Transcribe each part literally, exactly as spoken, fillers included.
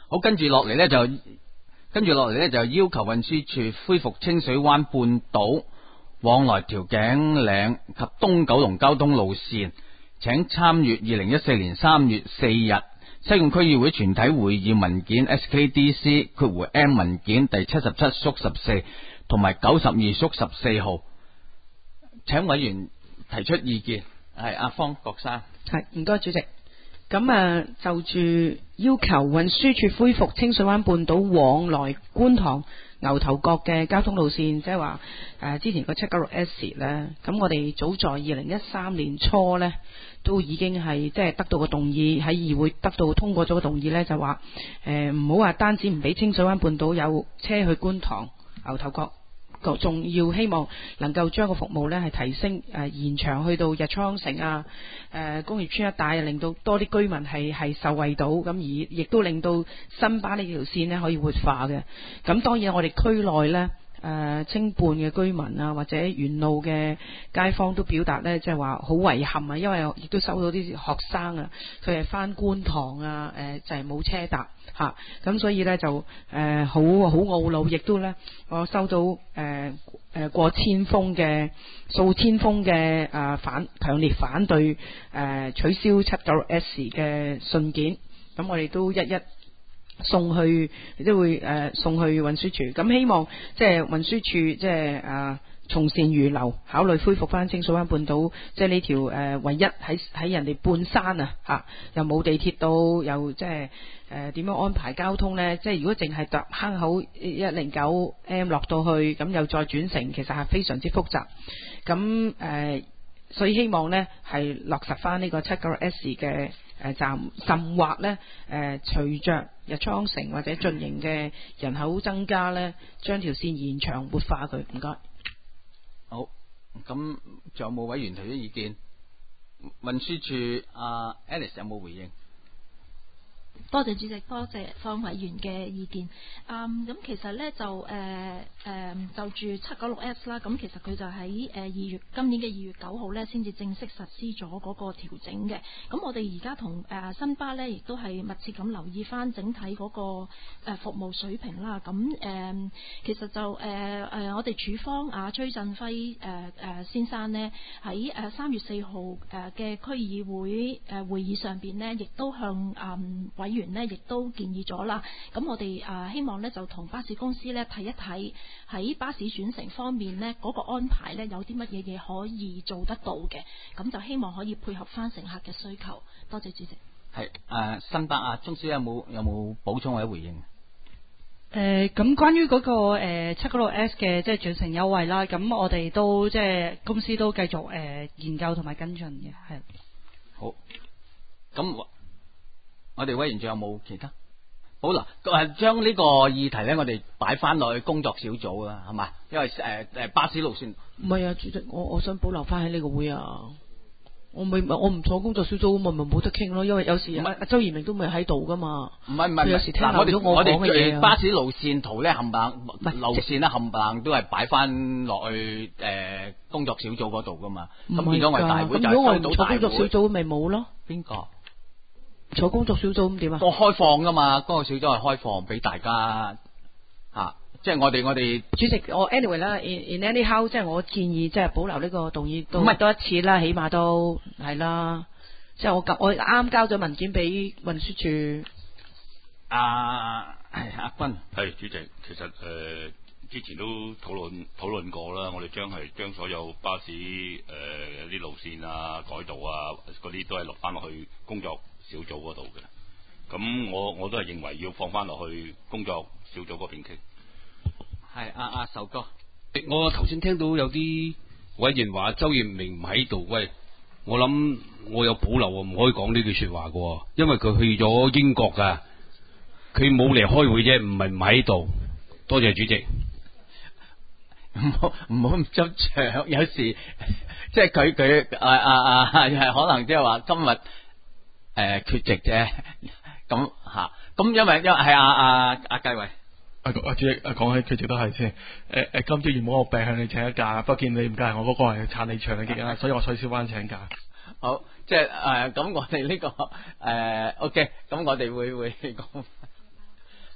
好，跟住落嚟呢，就跟住落嚟呢，就要求運輸處恢復清水灣半島往來調景嶺及東九龍交通路線，請參閱二零一四年三月四日西貢區議會全體會議文件 S K D C 括弧 M 文件第七十七縮十四同埋九十二縮十四號，請委員提出意見。係阿方國生。 係，唔該主席。咁啊，就住要求運輸處恢復清水灣半島往來觀塘牛頭角嘅交通路線，即係話誒之前個七九六 S 咧，咁我哋早在二零一三年初呢，都已經係即係得到個動議喺議會得到通過咗個動議呢，就話誒唔好話單止唔俾清水灣半島有車去觀塘牛頭角。仲要希望能夠將個服務呢係提升誒、呃、延長去到日昌城啊、誒、呃、工業村一帶，令到多啲居民係係受惠到，咁而亦都令到新巴呢條線呢可以活化嘅。咁當然我哋區內呢誒、呃、清半嘅居民啊，或者沿路嘅街坊都表達呢，即係話好遺憾啊，因為亦都收到啲學生啊，佢係返觀塘啊，誒、呃、就係、是、冇車搭嚇，咁、啊、所以呢，就誒好好懊惱，亦都呢，我收到誒誒、呃、過千封嘅數千封嘅誒反強烈反對誒、呃、取消七九六 S 嘅信件，咁我哋都一一送去，亦都會誒、呃、送去運輸處，咁希望即係運輸處即係啊從善如流，考慮恢復翻清水灣半島，即係呢條誒唯一喺喺人哋半山啊嚇，又冇地鐵到，又即係誒點樣安排交通呢？即係如果淨係搭坑口一零九 M 落到去，咁又再轉乘，其實係非常之複雜。咁誒、呃，所以希望呢係落實翻呢個七九六 S 嘅誒站，甚或呢誒隨着日昌城或者進營嘅人口增加呢，將條線延長活化佢。唔該。 好，咁仲有冇委員提出意見？運輸處阿 Alice 有冇回應？ 多謝主席，多謝方委員嘅意見。嗯，咁其實咧就誒誒、呃呃、就住七九六 S 啦，咁其實佢就喺誒二月今年嘅二月九號咧，先至正式實施咗嗰個調整嘅。咁我哋而家同誒新巴咧，亦都係密切咁留意翻整體嗰個誒服務水平啦。咁誒、呃、其實就誒誒、呃、我哋處方啊崔振輝誒誒先生呢，喺誒三月四號誒嘅區議會誒會議上邊呢，亦都向誒委員呢亦都建議咗啦，咁我哋啊希望呢就同巴士公司呢睇一睇喺巴士轉乘方面呢嗰個安排呢有啲乜嘢嘢可以做得到嘅，咁就希望可以配合翻乘客嘅需求。多謝主席。 係誒新巴啊，鍾小姐有冇有冇補充或者回應？ 誒咁關於嗰個誒七九六 S 嘅即係轉乘優惠啦，咁我哋都即係公司都繼續誒研究同埋跟進嘅，係。好， 咁。我哋委員仲有冇其他？好啦，誒，將呢個議題咧，我哋擺翻落去工作小組啊，係嘛？因為誒誒、呃、巴士路線唔係啊，主席，我我想保留翻喺呢個會啊，我未我唔坐工作小組，咪咪冇得傾咯，因為有時阿阿周延明都未喺度噶嘛。 唔係唔係， 有時聽漏咗我講嘅嘢啊。 巴士路線圖咧冚唪唥路線咧冚唪唥都係擺翻落去誒、呃、工作小組嗰度噶嘛。咁變咗我哋大會就如果我收到大會。 坐工作小組咪冇咯？ 邊個？ 坐工作小組咁點啊？ 個開放噶嘛，嗰個小組係開放俾大家吓、啊，即係我哋我哋主席，我 anyway 啦 in, in anyhow 即係我建議即係保留呢個動議都唔係多一次啦，起碼都係啦。即係我我啱交咗文件俾運輸處。 阿係阿君係主席，其實誒、呃、之前都討論討論過啦，我哋將係將所有巴士誒啲、呃、路線啊、改道啊嗰啲都係落翻落去工作小組嗰度嘅。咁我我都係認為要放翻落去工作小組嗰邊傾。 係阿阿壽哥， 我頭先聽到有啲委員話周延明唔喺度，喂，我諗我有保留啊，唔可以講呢句說話嘅，因為佢去咗英國噶，佢冇嚟開會啫，唔係唔喺度。多謝主席。 唔好唔好咁執着，有時即係佢佢誒啊啊係可能即係話今日誒、呃、缺席啫，咁吓咁因為因為係阿阿阿繼偉。 阿阿主席，講起佢值都係先，誒誒，今朝原本我病向你請一假，不過見你唔介意，我嗰個係撐你場嘅極啊，所以我取消翻請假。 好，即係誒，咁、呃、我哋呢、這個誒、呃、，OK，咁我哋會會講。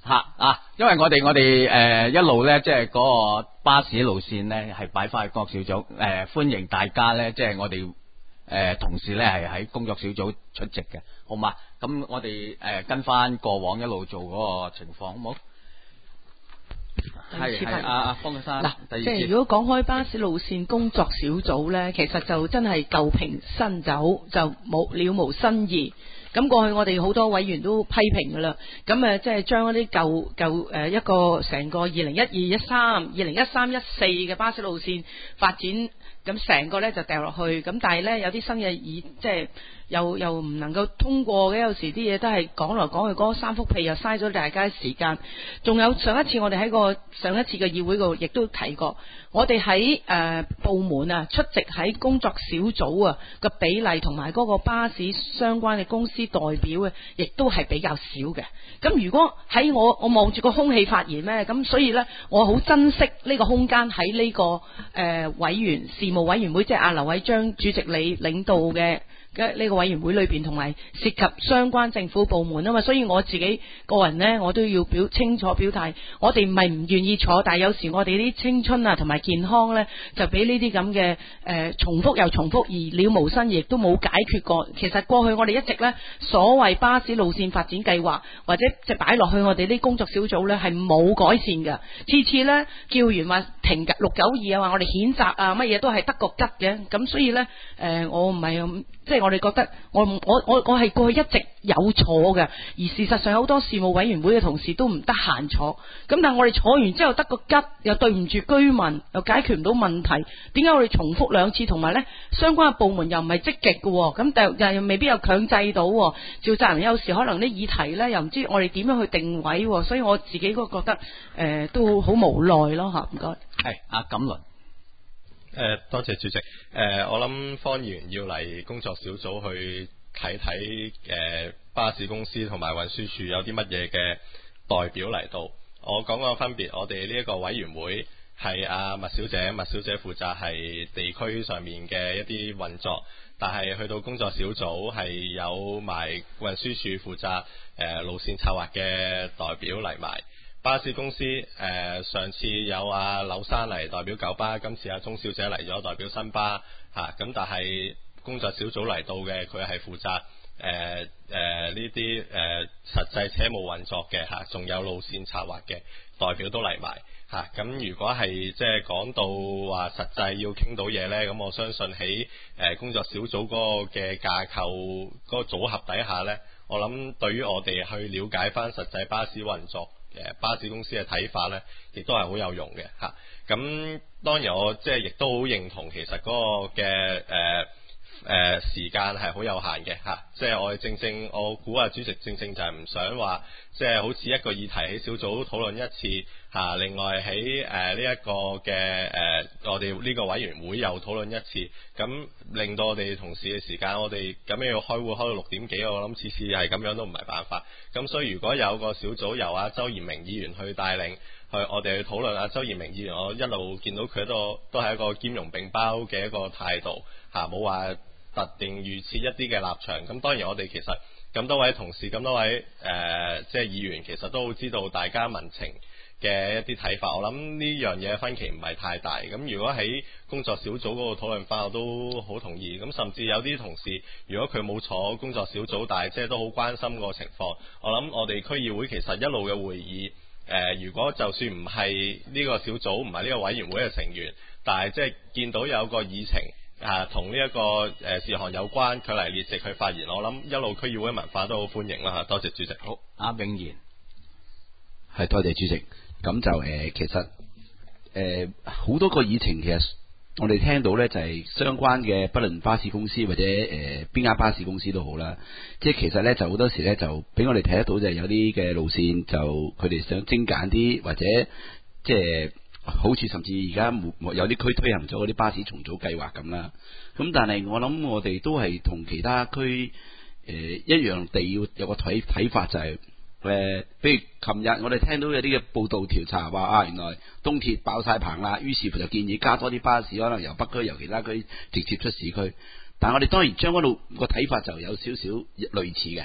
吓啊，因為我哋我哋誒、呃、一路咧，即係嗰個巴士路線咧，係擺翻去工作小組誒、呃，歡迎大家咧，即係我哋誒、呃、同事咧係喺工作小組出席嘅，好嘛？咁我哋誒、呃、跟翻過往一路做嗰個情況，好唔好？係係阿阿方先生， 嗱，即係如果講開巴士路線工作小組呢，其實就真係舊瓶新酒，就冇了無新意。咁過去我哋好多委員都批評噶啦，咁誒即係將一啲舊舊誒一個成個二零一二、一三、二零一三、一四嘅巴士路線發展，咁成個呢就掉落去。咁但係呢，有啲新嘅議即係。又又唔能夠通過嘅，有時啲嘢都係講來講去嗰三幅屁，又嘥咗大家時間。仲有上一次我哋喺個上一次嘅議會度亦都提過，我哋喺誒部門啊出席喺工作小組啊個比例同埋嗰個巴士相關嘅公司代表嘅，亦都係比較少嘅。咁如果喺我我望住個空氣發言咩？咁所以呢，我好珍惜呢個空間喺呢、這個誒、呃、委員事務委員會，即係阿劉偉章主席你領導嘅。呢個委員會裏邊同埋涉及相關政府部門啊嘛，所以我自己個人呢，我都要表清楚表態，我哋唔係唔願意坐，但係有時我哋啲青春啊同埋健康呢，就俾呢啲咁嘅誒重複又重複而了無新意，亦都冇解決過。其實過去我哋一直呢，所謂巴士路線發展計劃或者即係擺落去我哋啲工作小組呢，係冇改善嘅，次次呢，叫完話停六九二啊，話我哋譴責啊，乜嘢都係得個吉嘅，咁所以呢，誒、呃、我唔係即係我哋覺得我我我我係過去一直有坐嘅，而事實上好多事務委員會嘅同事都唔得閒坐，咁但係我哋坐完之後得個吉，又對唔住居民，又解決唔到問題，點解我哋重複兩次，同埋呢相關嘅部門又唔係積極嘅，咁但又未必又強制到，召集人有時可能啲議題呢，又唔知我哋點樣去定位，所以我自己都覺得誒、呃、都好無奈咯吓，唔該。 係阿錦麟。 誒、呃，多謝主席。誒、呃，我諗方議員要嚟工作小組去睇睇誒巴士公司同埋運輸署有啲乜嘢嘅代表嚟到。我講個分別，我哋呢一個委員會係阿麥小姐，麥小姐負責係地區上面嘅一啲運作，但係去到工作小組係有埋運輸署負責誒、呃、路線策劃嘅代表嚟埋。巴士公司誒、呃、上次有阿柳生嚟代表九巴，今次阿鐘小姐嚟咗代表新巴嚇，咁、啊、但係工作小組嚟到嘅，佢係負責誒誒呢啲誒實際車務運作嘅嚇，仲、啊、有路線策劃嘅代表都嚟埋嚇。咁、啊、如果係即係講到話實際要傾到嘢呢，咁我相信喺誒、呃、工作小組嗰個嘅架構嗰個組合底下呢，我諗對於我哋去了解翻實際巴士運作誒巴士公司嘅睇法呢，亦都係好有用嘅嚇。咁、啊、當然我即係亦都好認同，其實嗰個嘅誒誒時間係好有限嘅嚇。即係我哋正正，我估啊主席正正就係唔想話，即係好似一個議題喺小組討論一次嚇、啊，另外喺誒呢一個嘅誒、呃、我哋呢個委員會又討論一次，咁令到我哋同事嘅時間，我哋咁樣要開會開到六點幾，我諗次次係咁樣都唔係辦法。咁所以如果有個小組由阿周延明議員去帶領，去我哋去討論。阿周延明議員，我一路見到佢都都係一個兼容並包嘅一個態度嚇，冇話特定預設一啲嘅立場。咁當然我哋其實咁多位同事，咁多位誒、呃、即係議員，其實都好知道大家民情嘅一啲睇法。我諗呢樣嘢分歧唔係太大。咁如果喺工作小組嗰個討論翻，我都好同意。咁甚至有啲同事，如果佢冇坐工作小組，但係即係都好關心個情況。我諗我哋區議會其實一路嘅會議，誒、呃，如果就算唔係呢個小組，唔係呢個委員會嘅成員，但係即係見到有個議程啊，同呢一個誒、呃、事項有關，佢嚟列席去發言，我諗一路區議會文化都好歡迎啦嚇。多謝主席。好， 阿永賢， 係多謝主席。咁就誒、呃，其實誒好、呃、多個議程，其實我哋聽到呢就係、是、相關嘅，不論巴士公司或者誒邊間巴士公司都好啦。即係其實呢，就好多時呢，就俾我哋睇得到，就係有啲嘅路線就佢哋想精簡啲，或者即係好似甚至而家有啲區推行咗嗰啲巴士重組計劃咁啦。咁但係我諗我哋都係同其他區誒、呃、一樣地要有個睇睇法，就係、是。誒、呃，比如琴日我哋聽到有啲嘅報道調查話啊，原來東鐵爆晒棚啦，於是乎就建議加多啲巴士，可能由北區由其他區直接出市區。但係我哋當然將嗰度個睇法就有少少類似嘅。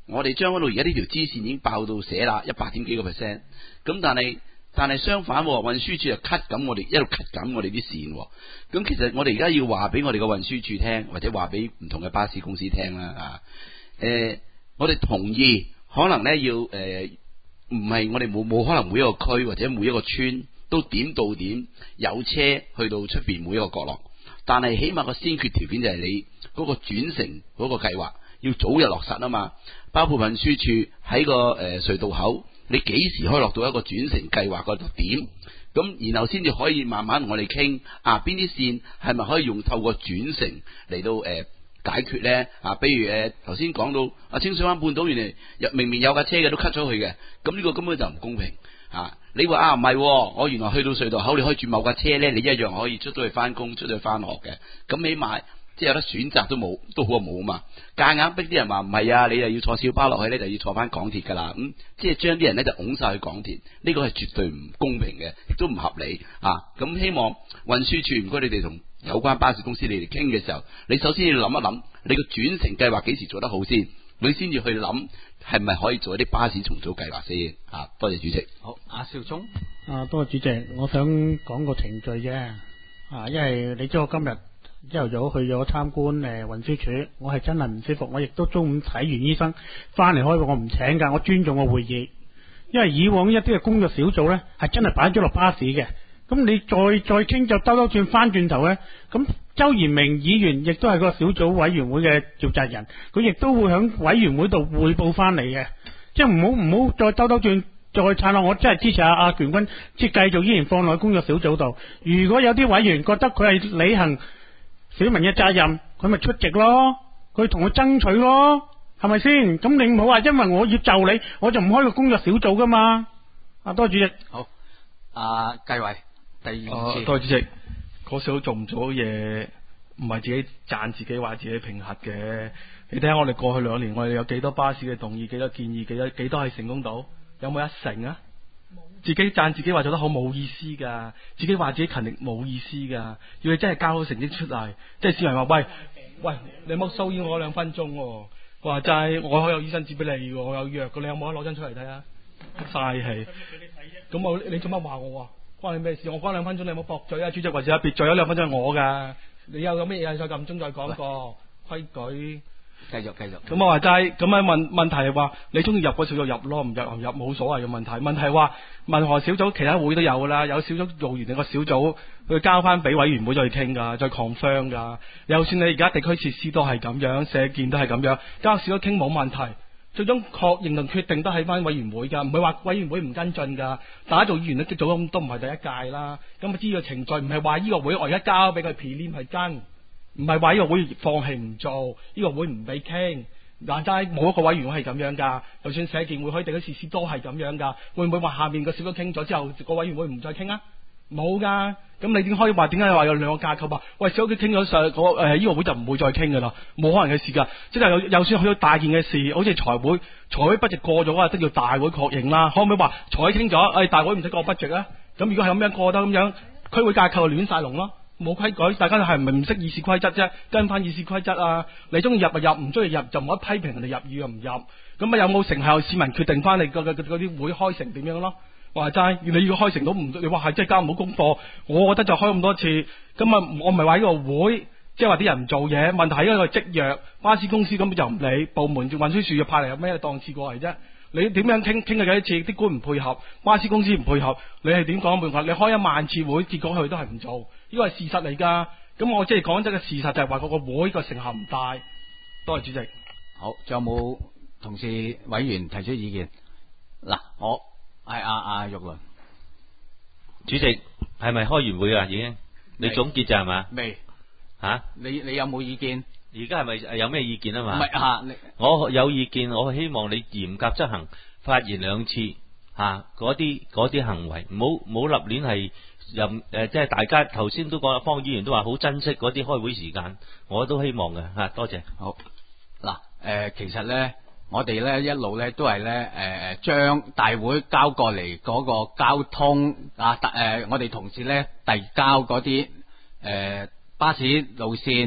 我哋將軍澳而家呢條支線已經爆到瀉啦，一百點幾個 percent。咁但係但係相反，運輸署就 cut 緊我哋一路 cut 緊我哋啲線。咁其實我哋而家要話俾我哋個運輸署聽，或者話俾唔同嘅巴士公司聽啦啊。誒、呃，我哋同意可能咧要誒，唔、呃、係我哋冇冇可能每一個區或者每一個村都點到點有車去到出邊每一個角落，但係起碼個先決條件就係你嗰個轉乘嗰個計劃要早日落實啊嘛。包括運輸署喺個誒隧道口，你幾時可以落到一個轉乘計劃嗰度點？咁然後先至可以慢慢同我哋傾啊，邊啲線係咪可以用透過轉乘嚟到誒、呃、解決咧？啊，比如誒頭先講到啊清水灣半島原來明明有架車嘅都 cut 咗佢嘅，咁呢個根本就唔公平啊！你話啊唔係，我原來去到隧道口你可以轉某架車咧，你一樣可以出到去翻工，出到去翻學嘅，咁起碼即係有得選擇都冇，都好過冇啊嘛！夾硬逼啲人話唔係啊，你又要坐小巴落去咧，就要坐翻港鐵噶啦，咁、嗯、即係將啲人咧就拱晒去港鐵，呢個係絕對唔公平嘅，亦都唔合理啊！咁希望運輸署唔該你哋同有關巴士公司你哋傾嘅時候，你首先要諗一諗你個轉乘計劃幾時做得好先，你先至去諗係咪可以做一啲巴士重組計劃先啊！多謝主席。 好，阿少聰。 啊，多謝主席，我想講個程序啫。啊，因為你知我今日朝頭早去咗參觀誒運輸署，我係真係唔舒服，我亦都中午睇完醫生翻嚟開會，我唔請假，我尊重個會議。因為以往一啲嘅工作小組呢係真係擺咗落巴士嘅，咁你再再傾就兜兜轉翻轉頭呢。咁周延明議員亦都係個小組委員會嘅召集人，佢亦都會響委員會度匯報翻嚟嘅，即係唔好唔好再兜兜轉再撐落。我真係支持阿阿權君，即係繼續依然放落去工作小組度。如果有啲委員覺得佢係履行市民嘅責任，佢咪出席咯，佢同佢爭取咯，係咪先？咁你唔好話因為我要就你，我就唔開個工作小組噶嘛。啊，多謝主席。 好，阿繼偉，第二次。 啊，多謝主席。嗰小組做唔做嘢，唔係自己讚自己話自己評核嘅。你睇下我哋過去兩年，我哋有幾多巴士嘅動議，幾多建議，幾多幾多係成功到？有冇一成啊？自己讚自己話做得好冇意思噶，自己話自己勤力冇意思噶，要你真係交到成績出嚟，即係市民話喂喂，你冇騷擾我兩分鐘，哦，話齋我有醫生紙俾你，我有藥，你有冇得攞張出嚟睇啊？嘥氣，咁我你做乜話我啊？關你咩事？我關兩分鐘，你有冇駁嘴啊？主席或者別嘴，有兩分鐘係我噶，你有咁咩嘢再撳鐘再講過規矩。 繼續繼續。 咁我話齋，咁啊問問題係話，你中意入個小組入咯，唔入唔入冇所謂嘅問題。問題話民航小組其他會都有噶啦，有小組做完你個小組，佢交翻俾委員會再傾噶，再 confirm 噶。又算你而家地區設施都係咁樣，社建都係咁樣，交小組傾冇問題。最終確認同決定都喺翻委員會噶，唔係話委員會唔跟進噶。大家做議員都做咗都唔係第一屆啦。咁啊知道程序，唔係話呢個會我而家交俾佢 prelim 係跟。唔係話呢個會放棄唔做，呢、這個會唔俾傾。嗱，齋冇一個委員會係咁樣噶，就算社建會開地區設施都係咁樣噶。會唔會話下面個小組傾咗之後，個委員會唔再傾啊？冇噶。咁你點可以話點解話有兩個架構話？喂，小組傾咗上個誒呢個會就唔會再傾噶啦，冇可能嘅事噶。即係有有算去到大件嘅事，好似財會財會 budget 過咗啊，都要大會確認啦。可唔可以話財會傾咗？誒、哎，大會唔使過 budget 啊？咁如果係咁樣過得咁樣，區會架構就亂晒龍咯。冇規矩，大家係唔係唔識議事規則啫？跟翻議事規則啊！你中意入就入，唔中意入就唔可以批評人哋入與又唔入。咁啊有冇成效？市民決定翻你嗰啲會開成點樣咯？話齋，你要開成到唔，你話係真係交唔到功課，我覺得就開咁多次。咁啊，我唔係話呢個會，即係話啲人唔做嘢。問題係一個積弱，巴士公司根本就唔理，部門運輸署要派嚟有咩檔次過嚟啫？你點樣傾傾嘅幾次，啲官唔配合，巴士公司唔配合，你係點講配合？你開一萬次會，結果佢都係唔做。呢個係事實嚟噶，咁我即係講真嘅事實就係話嗰個會個成效唔大。多謝主席。 好，仲有冇同事委員提出意見？嗱，我係阿阿玉麟。 主席係咪開完會啊？已經你總結就係嘛？ 未吓、啊？ 你你有冇意見？ 而家係咪有咩意見啊嘛？ 唔係啊， 我有意見，我希望你嚴格執行，發言兩次吓，嗰啲嗰啲行為，唔好唔好立亂係。任誒、呃，即係大家頭先都講，方議員都話好珍惜嗰啲開會時間，我都希望嘅吓，多謝。 好嗱，誒、呃，其實咧，我哋咧一路咧都係咧誒，將大會交過嚟嗰個交通啊，誒、呃，我哋同事咧遞交嗰啲誒巴士路線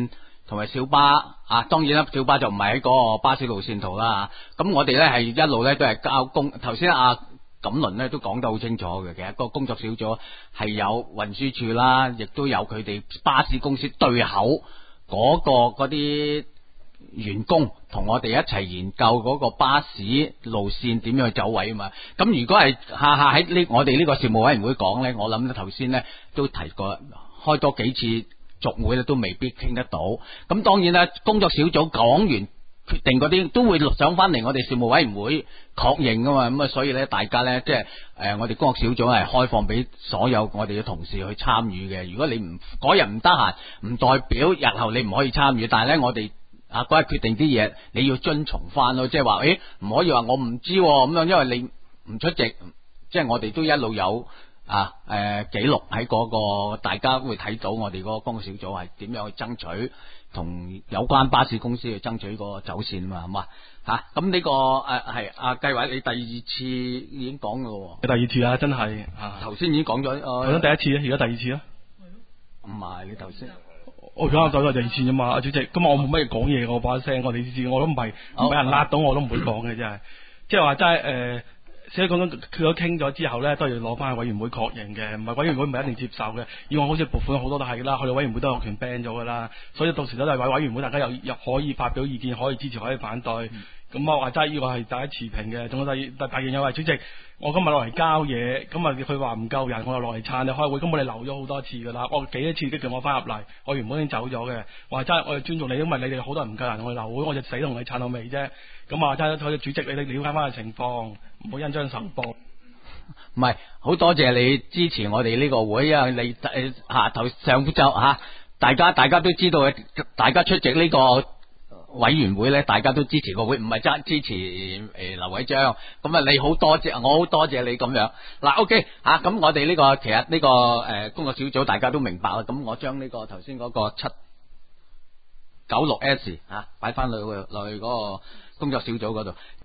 同埋小巴啊，當然啦，小巴就唔係喺嗰個巴士路線圖啦。咁我哋咧係一路咧都係交工。頭先阿錦麟咧都講得好清楚嘅，其實個工作小組係有運輸署啦，亦都有佢哋巴士公司對口嗰個嗰啲員工同我哋一齊研究嗰個巴士路線點樣去走位啊嘛。咁如果係下下喺呢我哋呢個事務委員會講咧，我諗咧頭先咧都提過，開多幾次續會咧都未必傾得到。咁當然啦，工作小組講完決定嗰啲都會上翻嚟我哋事務委員會確認噶嘛。咁啊，所以咧大家咧即係誒我哋工作小組係開放俾所有我哋嘅同事去參與嘅。如果你唔嗰日唔得閒，唔代表日後你唔可以參與，但係咧我哋啊嗰日決定啲嘢你要遵從翻咯，即係話誒唔可以話我唔知咁樣，因為你唔出席，即係我哋都一路有啊誒記錄喺嗰個，大家會睇到我哋嗰個工作小組係點樣去爭取同有關巴士公司去爭取個走線嘛，係嘛吓？咁呢個誒係阿計劃，你第二次已經講噶咯， 第二次啊，真係啊， 頭先已經講咗， 頭先第一次啊，而家第二次啊， 唔係你頭先。 我講下走咗第二次啫嘛，阿主席，咁我冇乜嘢講嘢，我把聲，我哋知我都唔係唔俾人拉到，我都唔會講嘅，真係，即係話真係誒，所以講緊佢都傾咗之後咧，都要攞翻去委員會確認嘅，唔係委員會唔係一定接受嘅。以往好似撥款好多都係啦，去到委員會都有權 ban 咗噶啦，所以到時都係委委員會，大家又又可以發表意見，可以支持，可以反對。咁、嗯、我話齋呢個係大家持平嘅。仲有第第第二樣嘢，主席，我今日落嚟交嘢，咁啊佢話唔夠人，我又落嚟撐你開會，咁我哋留咗好多次噶啦，我幾多次都叫我翻入嚟，我原本已經走咗嘅。我話齋，我哋尊重你，因為你哋好多人唔夠人，我哋留會，我就死同你撐到尾啫。咁啊，齋睇主席，你哋了解翻嘅情況，唔好印章仇報。 唔係，好多謝你支持我哋呢個會，因為你誒下頭上晝吓，大家大家都知道嘅，大家出席呢個委員會咧，大家都支持個會，唔係真支持誒、呃、劉偉章。咁啊，你好多謝，我好多謝你咁樣。嗱 ，OK 吓，咁我哋呢、這個其實呢、這個誒、呃、工作小組大家都明白啦。咁我將呢個頭先嗰個七九六 S 吓擺翻落去落去嗰個工作小組嗰度。